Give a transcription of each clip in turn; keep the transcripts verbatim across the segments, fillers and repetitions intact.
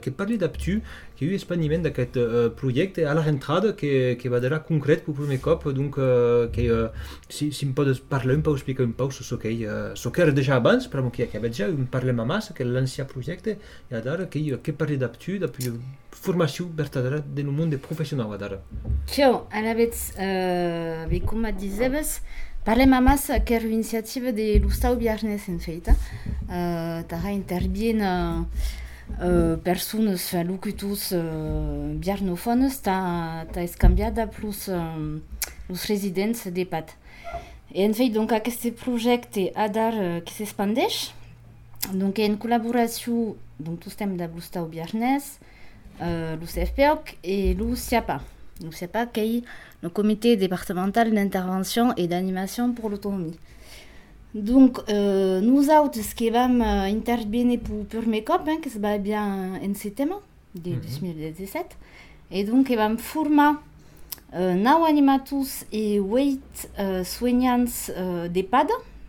que parli d'aptu, que hu espaniment d'aquest uh, projecte a la rentrada que, que va d'era concret per primer cop, donc uh, que uh, si, si em podes parlar un peu, explicar un peu so que uh, so que era déjà abans, però que que avait déjà un parlem a massa, que l'ancien projecte, i ara que que parli d'aptu, d'api formació vertadera de un món de professional d'ara. Tio, alavetz, uh, be com et dizeves, parlem a massa que era iniciativa de l'Ustau Biarnès en feita, uh, tara interbien uh, Uh, persones uh, locutus uh, biarnofones ta, ta escanviada plus uh, los residents d'EHPAD. Et en fait, donc, aquest projecte adar uh, qui s'expandeix, donc en collaboration donc tous thèmes de l'Ustau Biarnès, uh, l'U C F P O C et l'U C I A P A. L'U C I A P A qui est le comité départemental d'intervention et d'animation pour l'autonomie. Donc, euh, nous autres qui vam euh, intervenir pour premier cop, hein, que se va bien en ce thème de mm-hmm. deux mille dix-sept, et donc ils vam former euh, nou animatus et huit euh, soignants euh, d'EHPAD,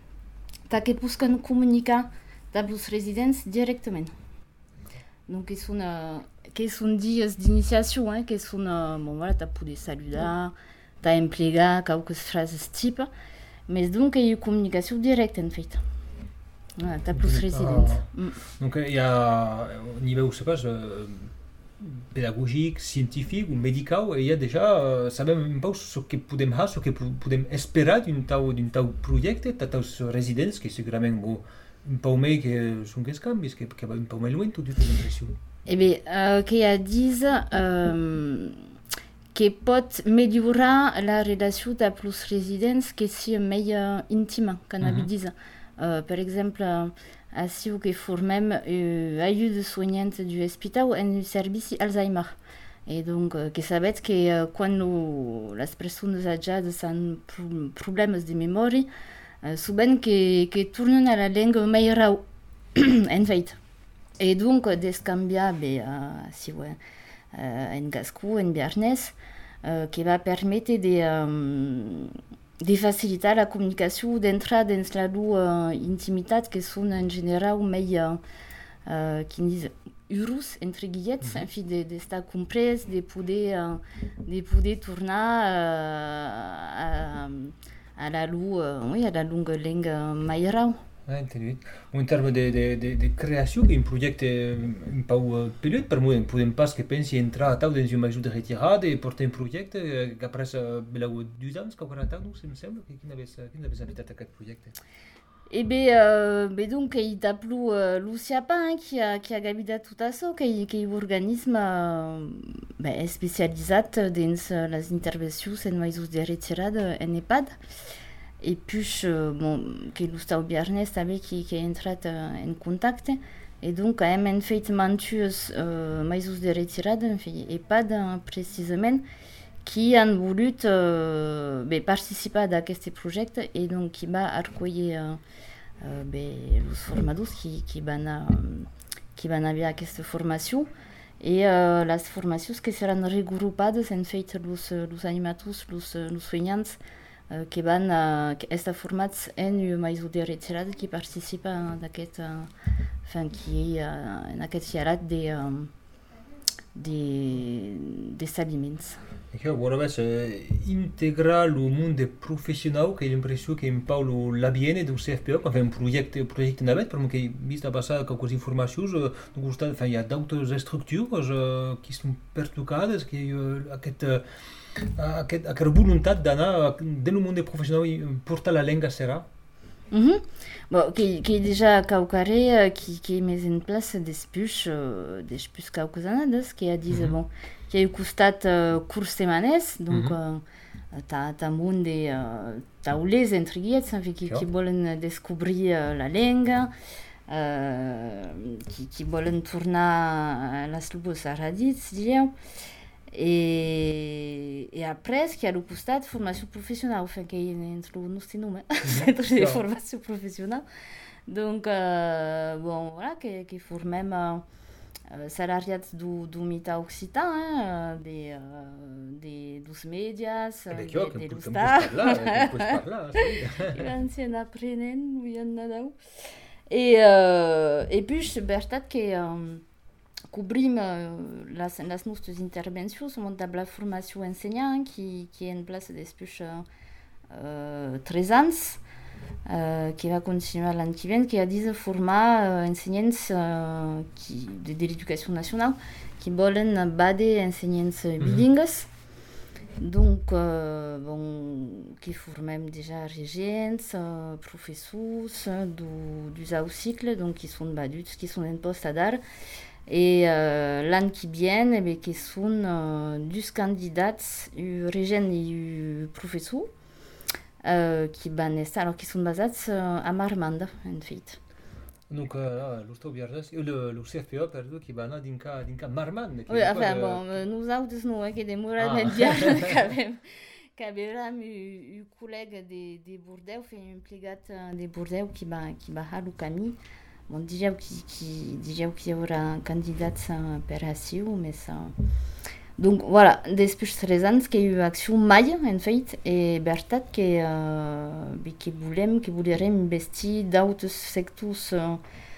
ta que puscan communicar avec les résidents directement. Donc, ils sont euh, qui sont dies d'initiation, hein, qui sont euh, bon voilà, t'as pour des saludar, t'as emplegar quelques phrases type. Mais donc, il y a une communication directe, en fait. Voilà, tu as plus résidents. Ah. Mm. Donc, il y a, au niveau, je sais pas, euh, pédagogique, scientifique ou médical, il y a déjà, euh, sabem un peu ce que podem faire, ce que podem esperar d'un tau, d'un tau projecte, t'as taus résidents, que segurament bon, un peu més que són aquests canvis, que, que va un peu més lluny, tot aquesta impressió. Eh bé, uh, que hi ha dits... Uh, que pot millorar la relació amb els residents que sigui més uh, íntima, com uh-huh. dit. Uh, per exemple, així que formem uh, ajuda soignant du hospital en el servici Alzheimer. Et donc, uh, que sabem que uh, quan lo, les persones âgées han pro- problemes de memòria, uh, souvent que, que tornen a la llengua més rau, en fet. Et donc, d'escanviar, bé, uh, si ouais, Uh, en gascú, en biarnès, uh, que va permetre de, um, de facilitar la comunicació d'entrar dins la uh, intimitat que són en general més uh, uh, quins euros, entre guillets, mm-hmm. en fi, d'estar de comprès, de poder, uh, de poder tornar uh, a, a la lu, uh, oui, a la longa lenga més rau. Ah, entendu. En termes de, de, de, de creació, que un projecte un peu pelut, per mi podem pas que pensi entrar a tau dins un major de retirada i portar un projecte que après belau dos anys, que haurà tau, em sembla, que quina vez, quina vez habitat aquest projecte? Eh bé, euh, bé donc, il t'a plu euh, l'U C I A P A, hein, qui a, qui a gabidat tout això, qui, qui est un organisme euh, ben, spécialisat dins les intervencions en majors de retirada en EHPAD. Et puis, euh, bon, que l'Ustau Biarnès també qui, qui a entrat uh, en contact. Et donc, hem en fet mantues uh, majors de retirada, en fi, EHPAD, uh, precisament, qui han volut uh, bé, participar d'aquest projecte et donc qui va acollir uh, uh, bé, els formadors qui, qui, van, uh, qui van haver aquesta formació. Et uh, les formacions que seran regrupades, en fet, els, els animators, els, els soignants, Uh, que van uh, estar formats en un major de retirada qui participa d'aquest uh, fin, qui est uh, en aquest xarat de, um, de, de aliments. E que agora ves eh, integrar o mundo profissional, que é a impressão que em Paulo Labiene do C F P O, que é um projeto, um projeto na porque que vista passar com as informações, uh, no gostado, enfin, il y a d'autres estructures uh, qui sont perturbades, que uh, aquest uh, Aquest, aquesta voluntat d'anar de un món professional i portar la llengua serà? Mm-hmm. Bon, que, que déjà caucare qui, qui est mis en place després, uh, després quelques années, que a dit, mm-hmm. bon, qui a costat uh, curs setmanes, donc mm-hmm. uh, t'as, t'as monde de uh, taulers, entre guillets, qui, qui, qui volen descobrir uh, la llengua, uh, qui, qui volen tornar a les lupes arradits, dieu. Et, et après, il y a le costat de formation professionnelle, enfin, qui est entre nous, c'est nous, centre de formation professionnelle. Donc, euh, bon, voilà, qui, qui formem euh, salariats du, du mitjà occità, hein, des, euh, des, dos médias, eh de, de, de l'Ustar. I van ser aprenent, oui, en Nadal. Et, euh, et puis, c'est veritat que... Euh, cobrim uh, las, las nostres intervencions, montam la formació enseignant, qui, qui est en place després uh, uh, tres anys, uh, qui va continuar l'any que ve, qui a dit de formar uh, enseignants uh, qui, de, de l'éducation nationale, qui volen bade enseignants mm-hmm. bilingues. Donc, euh, bon, qui formem déjà regents, euh, professors du, du au cycle, donc qui sont baduts, qui sont en poste à d'art. Et euh, l'an qui vient, eh bien, qui sont euh, deux candidats, un regent et un professeur, euh, qui, van estar, alors, qui sont basés euh, à Marmande, en fait. Donc, euh, l'Ustau Biarnès, le, le C F P A, perdó, qui va anar dinca, dinca Marmande. Oui, enfin, de... bon, euh, nosaltres no, eh, que demorat ah. Biarnès, que que haverem un collègue de, de Bordeaux, un implicat de Bordeaux qui va, qui va a le camí. Bon, dijau qui, qui, dijau qui aura candidats per ací, mais ça... Donc, voilà, després tres anys que hi ha acció mai, en fet, i veritat que, uh, que volem, que volerem investir d'altres sectors, uh,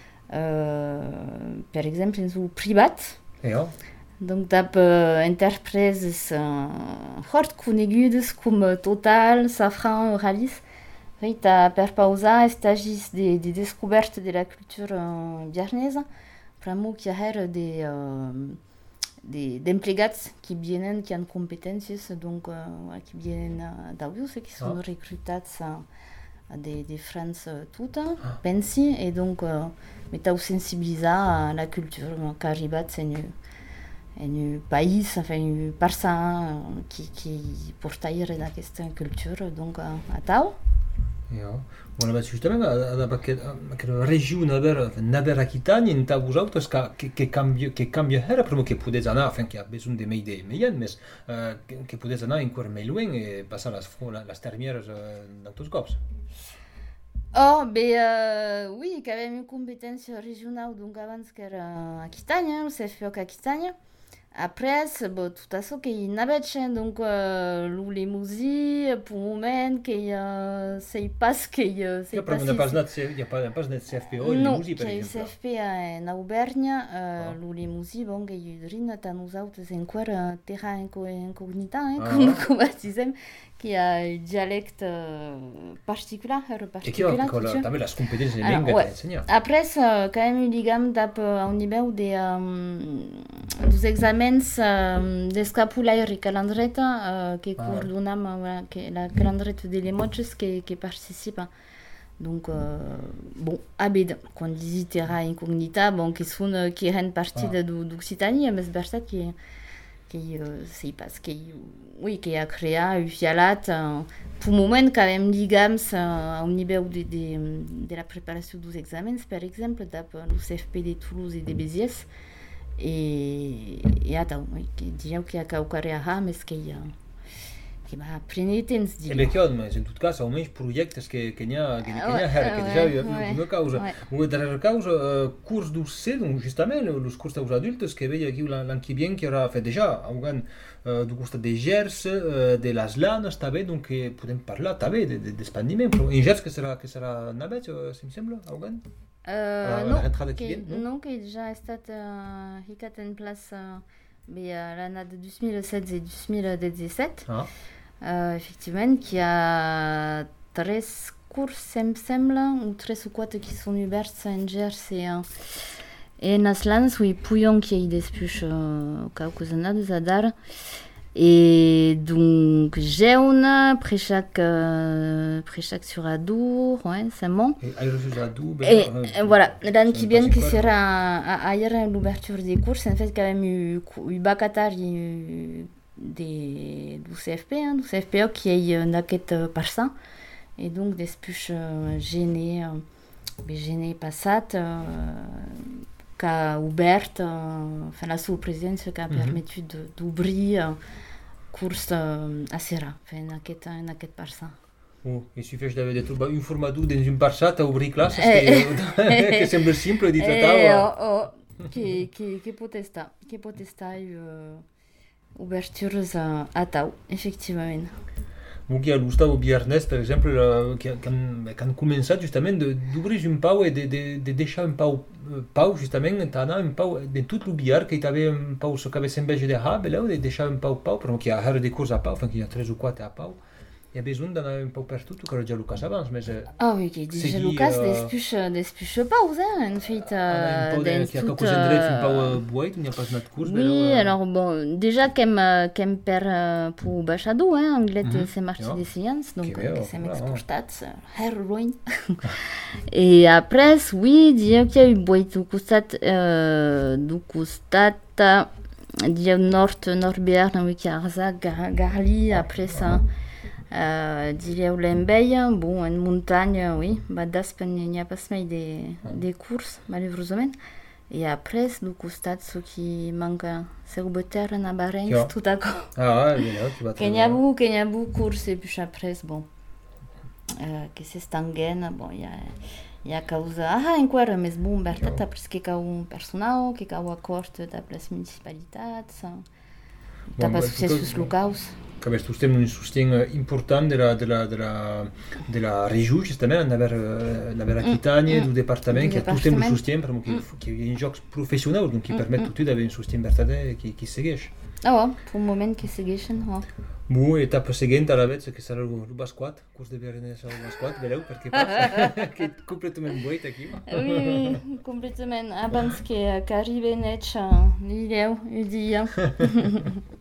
uh, per exemple, en el privat. Ja. Donc, d'ap uh, entreprises uh, fort conegudes com Total, Safran, Euralis, fet, uh, per pausar estagis de, de descoberte de la cultura uh, biarnesa, vraiment qui a des... Uh, d'emplegats qui viennent, qui ont compétences, donc euh, qui viennent d'Audius et qui sont ah. recrutés à des, des France toutes, ah. pensi, et donc euh, metau sensibiliser à la culture qui arrive en un pays, enfin une personne qui, qui porte dans cette culture, donc à Tau. Ja, bueno, justament en aquesta regió naver Aquitània, en ta vosaltres que, que, canvia, que canvia ara, però que podeu anar, enfin, que ha besoin de més de més, més, uh, que, que podeu anar encara més lluny i passar les, les termieres uh, d'autres cops. Oh, ben euh, oui, que avem une compétence régionale, donc abans que era Aquitània, el C F P O Aquitània. Après, bon, tout ça qui est n'avait donc euh, les musiques pour le moment qui euh, c'est pas ce qui euh, c'est pas. Il n'y a pas de il y a pas pas de C F P O les musiques par exemple. Non, C F P en Auvergne, euh, ah. les musiques bon qui y drin ta nous autres encore terra incognita, hein, ah. comme comme disons qui a un dialecte euh, particulier, particulier. Et qui a també les compétences de langue à enseigner. Après, euh, quand même, ligam d'ap au niveau des um, des examens um, d'escapulaire et calendreta uh, que ah. coordonnam uh, que la calendreta de les moches qui qui participe. Donc euh, bon, abed quand dit terra incognita, bon qui sont uh, qui rend partie ah. de d'Occitanie, mais c'est ça qui qui euh, c'est parce que oui qui a créé un fialat euh, pour le moment quand même ligams euh, au niveau de, de, de la préparation des examens par exemple d'après le C F P de Toulouse et de Béziers et et attends oui qui dit qu'il y a quelque chose mais qui qui va prendre temps dit et bien mais en tout cas c'est au moins projectes que que n'y a que n'y a que déjà une cause ou derrière cause cours d'uc donc justement les cours aux adultes que veille aquí l'an qui vient qui aura fait déjà augan du costat de Gers de les lanes també donc podem parlar també d'expandiment però en Gers que serà que serà navet si em sembla augan Euh, non, qui, non, qui a déjà été euh, ficat en place euh, l'année de deux mille seize et deux mille dix-sept. Ah. Euh, effectivement, qui a tres cours, me semble, ou tres ou quatre qui sont ouverts en Gers et en et Naslan, oui, Pouillon qui a depuis euh, quelques années à dar. Et donc, j'ai une après chaque, euh, après chaque sur Adour, ouais, c'est bon. Et sur Adour, ben, et, euh, et voilà, l'année qui vient, qui sera ailleurs l'ouverture des cours, en fait, quand même, eu eu Bacatar du C F P, hein, du C F P O qui est une enquête par ça. Et donc, des spuches euh, gênées, euh, gênées passates, euh, qui a ouvert, euh, enfin, la sous-présidence qui a mm-hmm. permis d'ouvrir euh, course euh, à Serra, enfin, une enquête, une enquête par ça. Oh, il suffit de trouver une formateur dans une parchat à ouvrir classe, que, que semble simple dit ça. Oh, oh, qui qui qui potesta, qui potesta euh, ouvertures à, à Tau, effectivement. Donc, il y a l'Oustau Biarnès, par exemple, euh, qui, a, qui, a, qui a commencé justement d'ouvrir un pau et de, de, de deixer un pau, pau justement, t'as un pau de tout le biar qui avait un pau sur qu'avait s'embêché de ha, là, de deixer un pau pau, parce qu'il y a un des courses à pau, enfin, il y a trois ou quatre à pau. Il y a besoin d'en avoir un peu partout, tout comme déjà Lucas avance, mais... Ah oui, qui déjà Lucas euh, despuche pause, hein, en fait. Euh, il y a quelques endroits un peu bois, il n'y a pas de course. Oui, euh... alors bon, déjà qu'em qu'em per uh, pour Bachado, hein, anglais, mm -hmm. c'est marché des sciences, donc c'est m'exportat, heroin. Et après, oui, dire qu'il y a eu bois du costat, euh, du costat, dire nord, nord-bierne, oui, qui a arza, garli, après ça... Euh, Dileu Lembey, bon, en montagne, oui, bah, d'Aspen, il n'y a pas semaine des, des courses, malheureusement. Et après, du costat, ce qui manque, c'est au terre, en Bahreïn, tout à coup. Ah, oui, là, tu vas très bien. Kenyabou, Kenyabou, course, et puis après, bon, euh, que c'est Stangen, bon, il y a, il y a causa, ah, encore, mais bon, Bertata, parce qu'il y a un personnel, qu'il y a un accord de la place municipalité, ça. T'as pas succès locaux. Che questo un sostegno importante della, della, della, della région, justement, d'avoir Aquitagne, mm. du département, qui a tout un soutien, qui est un jeu professionnel, donc qui mm. permet tout d'avoir un soutien vertader qui, qui segueix. Ah ouais, pour le moment qui segueix. Oh. Bon, étape seguinte à la vez, que sarà le basquat, course de Biarnès al basquat, veleu, perquè passa, que est complètement boit aquí. Oui, oui, complètement, abans que, que arribi neig, l'ileu, il dia.